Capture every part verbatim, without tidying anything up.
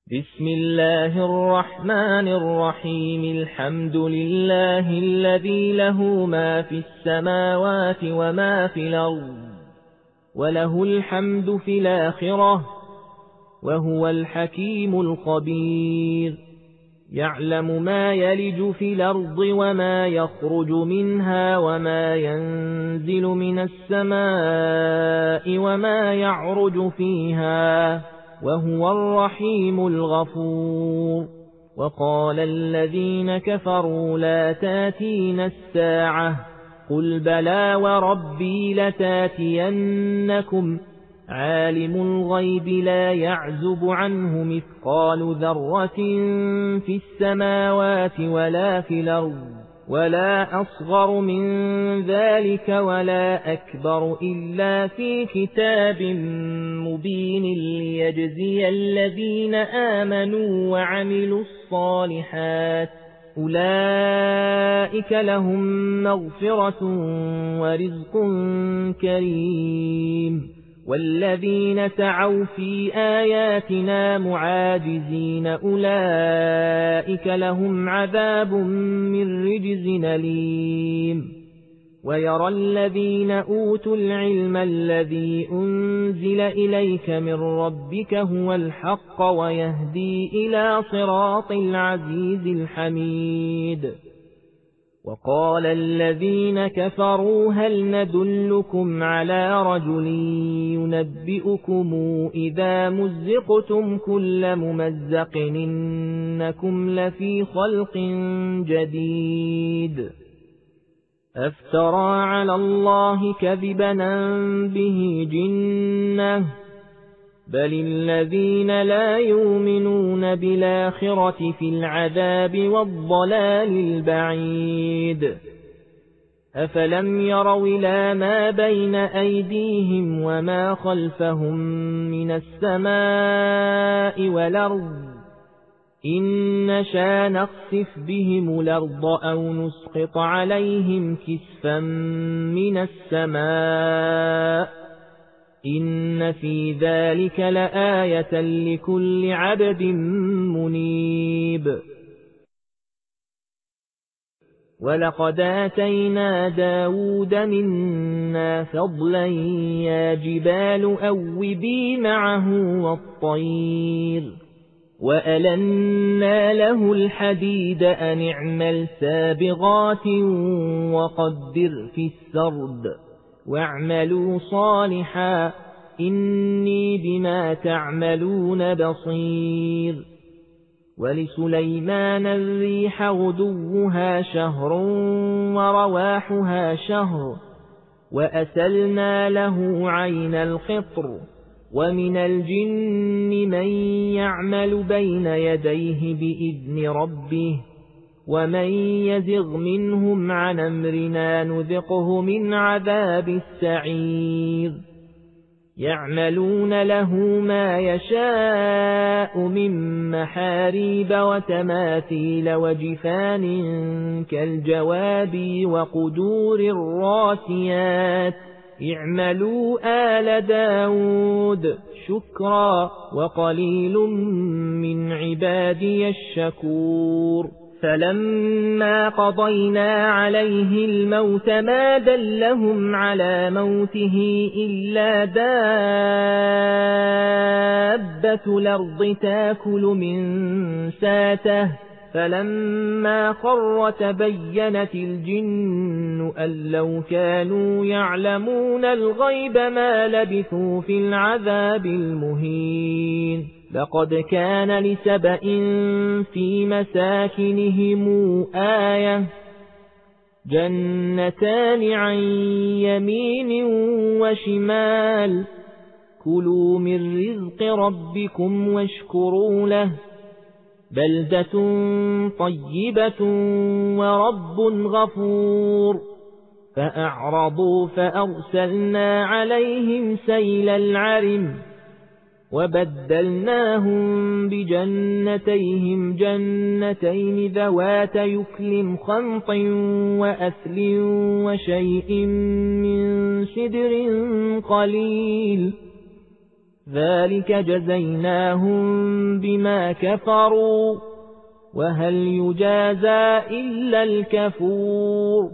بسم الله الرحمن الرحيم. الحمد لله الذي له ما في السماوات وما في الأرض، وله الحمد في الآخرة، وهو الحكيم الخبير. يعلم ما يلج في الأرض وما يخرج منها، وما ينزل من السماء وما يعرج فيها، وهو الرحيم الغفور. وقال الذين كفروا لا تاتينا الساعة، قل بلى وربي لتاتينكم، عالم الغيب لا يعزب عنه مثقال ذرة في السماوات ولا في الأرض، ولا أصغر من ذلك ولا أكبر إلا في كتاب مبين، ليجزي الذين آمنوا وعملوا الصالحات، أولئك لهم مغفرة ورزق كريم. والذين سعوا في آياتنا معاجزين أولئك لهم عذاب من رجز أليم. ويرى الذين أوتوا العلم الذي أنزل إليك من ربك هو الحق، ويهدي إلى صراط العزيز الحميد. وقال الذين كفروا هل ندلكم على رجل ينبئكم إذا مزقتم كل ممزق إنكم لفي خلق جديد. أفترى على الله كذبا أم به جنة، بل الذين لا يؤمنون بالآخرة في العذاب والضلال البعيد. أفلم يروا إلى ما بين أيديهم وما خلفهم من السماء والأرض، إن نشأ نخسف بهم الأرض أو نسقط عليهم كسفا من السماء، إن في ذلك لآية لكل عبد منيب. ولقد آتينا داود منا فضلا يا جبال أوبي معه والطير، وألنا له الحديد أن اعمل سابغات وقدر في السرد، واعملوا صالحا إني بما تعملون بصير. ولسليمان الريح غدوها شهر ورواحها شهر، وأسلنا له عين القطر، ومن الجن من يعمل بين يديه بإذن ربه، ومن يزغ منهم عن أمرنا نذقه من عذاب السعير. يعملون له ما يشاء من محاريب وتماثيل وجفان كالجواب وقدور الراسيات، اعملوا آل داود شكرا وقليل من عبادي الشكور. فلما قضينا عليه الموت ما دلهم على موته إلا دابة الأرض تاكل من ساته، فلما خر تبينت الجن أن لو كانوا يعلمون الغيب ما لبثوا في العذاب المهين. لقد كان لسبإ في مساكنهم آية، جنتان عن يمين وشمال، كلوا من رزق ربكم واشكروا له، بلدة طيبة ورب غفور. فأعرضوا فأرسلنا عليهم سيل العرم، وبدلناهم بجنتيهم جنتين ذوات يكل خمط وأثل وشيء من سدر قليل، ذلك جزيناهم بما كفروا وهل يجازى إلا الكفور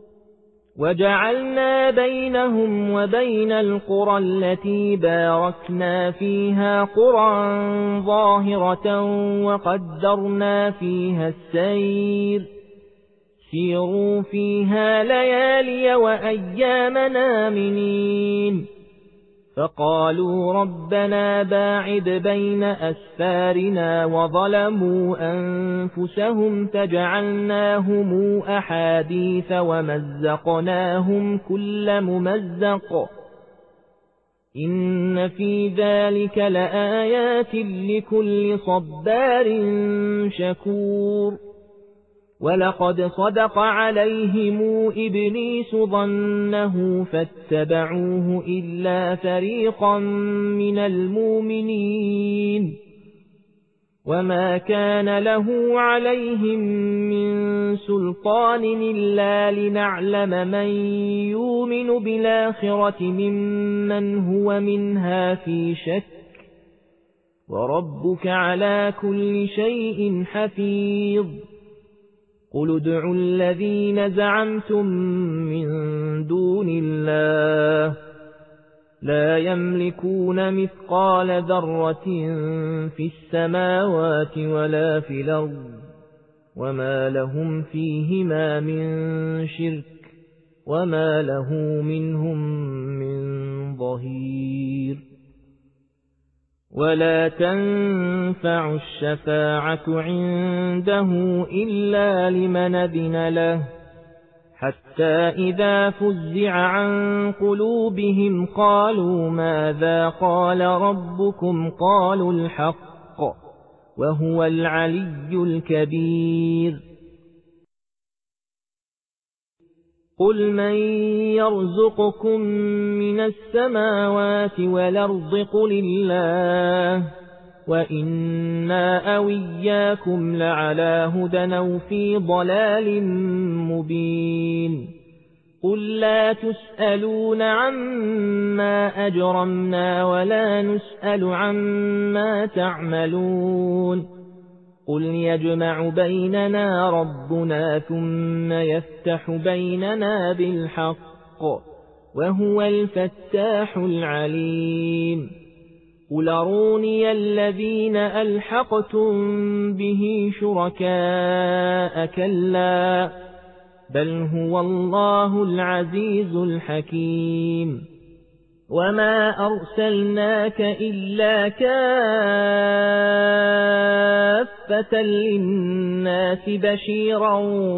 وجعلنا بينهم وبين القرى التي باركنا فيها قرى ظاهرة وقدرنا فيها السير سيروا فيها ليالي وأياما آمنين فقالوا ربنا باعد بين أسفارنا وظلموا أنفسهم فجعلناهم أحاديث ومزقناهم كل ممزق إن في ذلك لآيات لكل صبار شكور ولقد صدق عليهم إبليس ظنه فاتبعوه إلا فريقا من المؤمنين وما كان له عليهم من سلطان إلا لنعلم من يؤمن بالآخرة ممن هو منها في شك وربك على كل شيء حفيظ قل ادعوا الذين زعمتم من دون الله لا يملكون مثقال ذرة في السماوات ولا في الأرض وما لهم فيهما من شرك وما له منهم من ظهير ولا تنفع الشفاعة عنده إلا لمن أذن له حتى إذا فزع عن قلوبهم قالوا ماذا قال ربكم قالوا الحق وهو العلي الكبير قل من يرزقكم من السماوات والأرض قل الله وإنا أو إياكم لعلى هدى أو في ضلال مبين قل لا تسألون عما أجرمنا ولا نسأل عما تعملون قل يجمع بيننا ربنا ثم يفتح بيننا بالحق وهو الفتاح العليم قل أروني الذين ألحقتم به شركاء كلا بل هو الله العزيز الحكيم وما أرسلناك إلا كافة للناس بشيرا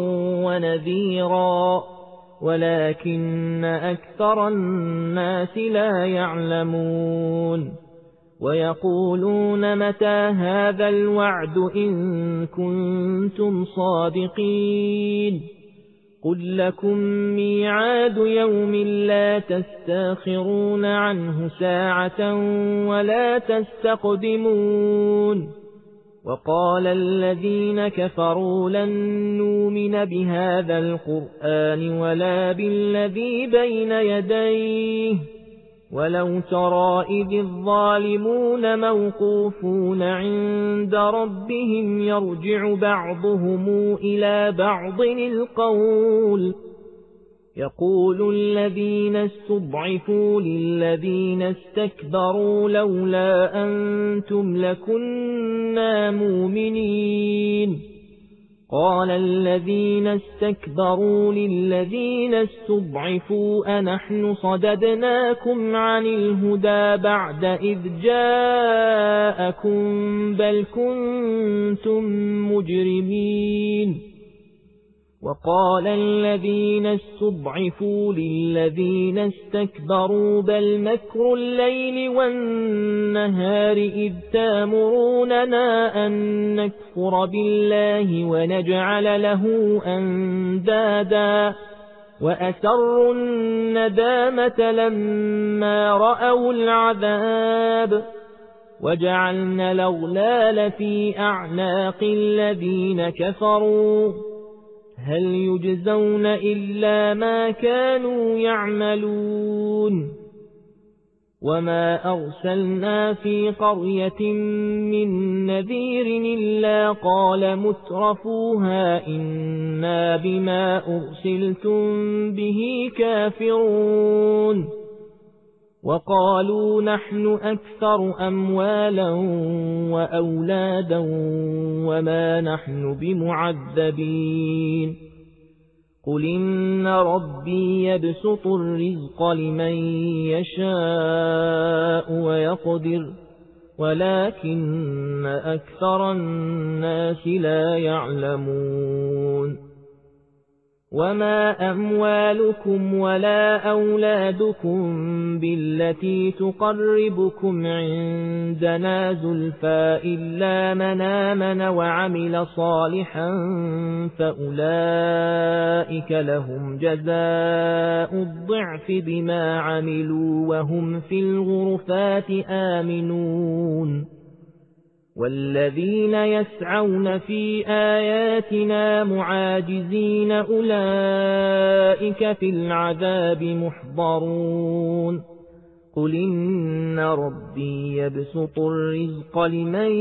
ونذيرا ولكن أكثر الناس لا يعلمون ويقولون متى هذا الوعد إن كنتم صادقين قل لكم ميعاد يوم لا تستاخرون عنه ساعة ولا تستقدمون وقال الذين كفروا لن نؤمن بهذا القرآن ولا بالذي بين يديه ولو ترى إذ الظالمون موقوفون عند ربهم يرجع بعضهم إلى بعض القول يقول الذين استضعفوا للذين استكبروا لولا أنتم لكنا مؤمنين قال الذين استكبروا للذين استضعفوا أنحن صددناكم عن الهدى بعد إذ جاءكم بل كنتم مجرمين وقال الذين استضعفوا للذين استكبروا بل مكر الليل والنهار إذ تامروننا أن نكفر بالله ونجعل له أندادا وأسروا الندامة لما رأوا العذاب وجعلنا الأغلال في أعناق الذين كفروا هل يجزون إلا ما كانوا يعملون وما أرسلنا في قرية من نذير إلا قال مترفوها إنا بما أرسلتم به كافرون وقالوا نحن أكثر أموالا وأولادا وما نحن بمعذبين قل إن ربي يبسط الرزق لمن يشاء ويقدر ولكن أكثر الناس لا يعلمون وما أموالكم ولا أولادكم بالتي تقربكم عندنا زلفى إلا من آمن وعمل صالحا فأولئك لهم جزاء الضعف بما عملوا وهم في الغرفات آمنون والذين يسعون في آياتنا معاجزين أولئك في العذاب محضرون قل إن ربي يبسط الرزق لمن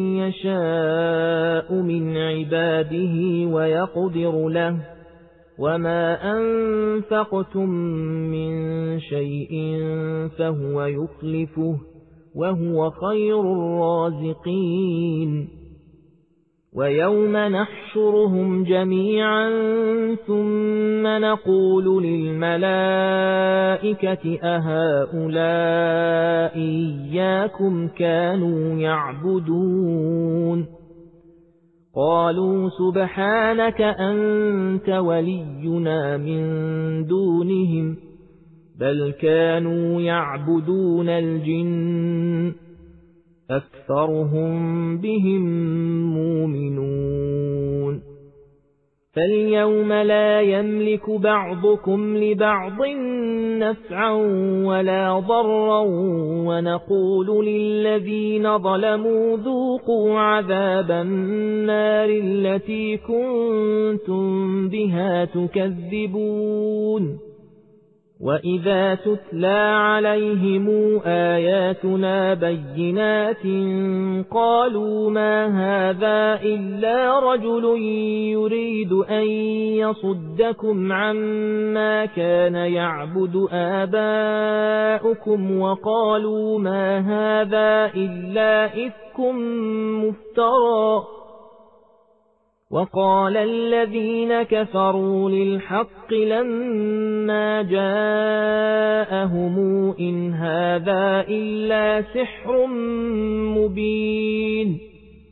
يشاء من عباده ويقدر له وما أنفقتم من شيء فهو يخلفه وهو خير الرازقين ويوم نحشرهم جميعا ثم نقول للملائكة أهؤلاء إياكم كانوا يعبدون قالوا سبحانك أنت ولينا من دونهم بل كانوا يعبدون الجن أكثرهم بهم مؤمنون فاليوم لا يملك بعضكم لبعض نفعا ولا ضرا ونقول للذين ظلموا ذوقوا عذاب النار التي كنتم بها تكذبون وإذا تتلى عليهم آياتنا بينات قالوا ما هذا إلا رجل يريد أن يصدكم عما كان يعبد آباؤكم وقالوا ما هذا إلا إفك مفترى وقال الذين كفروا للحق لما جاءهم إن هذا إلا سحر مبين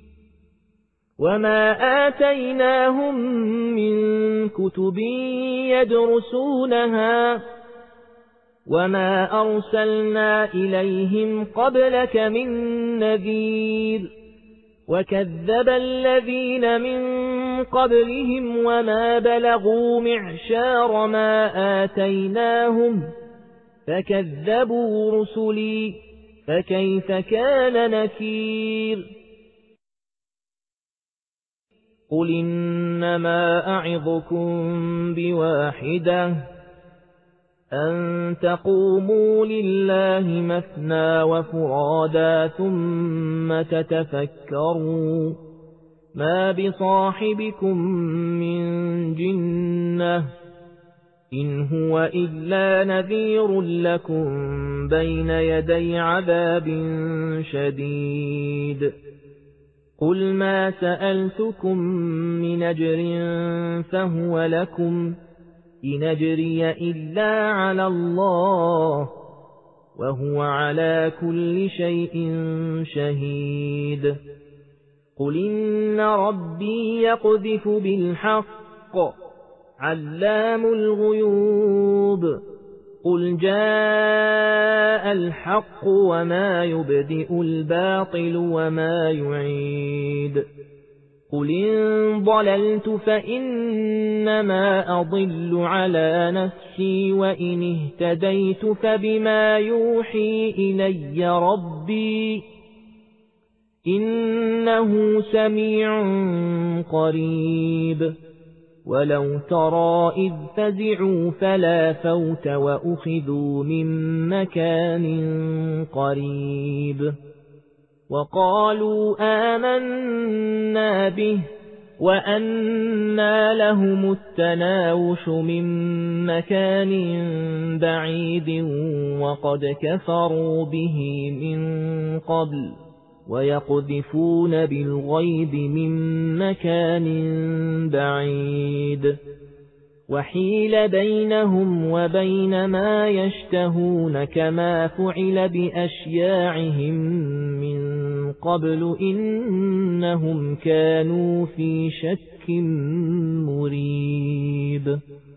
وما آتيناهم من كتب يدرسونها وما أرسلنا إليهم قبلك من نذير وكذب الذين من قبلهم وما بلغوا معشار ما آتيناهم فكذبوا رسلي فكيف كان نكير قل إنما أعظكم بواحدة أن تقوموا لله مثنى وفرادا ثم تتفكروا ما بصاحبكم من جنة إن هو إلا نذير لكم بين يدي عذاب شديد قل ما سألتكم من أجر فهو لكم إن أجري إلا على الله وهو على كل شيء شهيد قل إن ربي يقذف بالحق علام الغيوب قل جاء الحق وما يبدئ الباطل وما يعيد قل إن ضللت فإنما أضل على نفسي وإن اهتديت فبما يوحي إلي ربي إنه سميع قريب ولو ترى إذ فزعوا فلا فوت وأخذوا من مكان قريب وقالوا آمنا به وأنى لهم التناوش من مكان بعيد وقد كفروا به من قبل ويقذفون بالغيب من مكان بعيد وحيل بينهم وبين ما يشتهون كما فعل بأشياعهم من قبل إنهم كانوا في شك مريب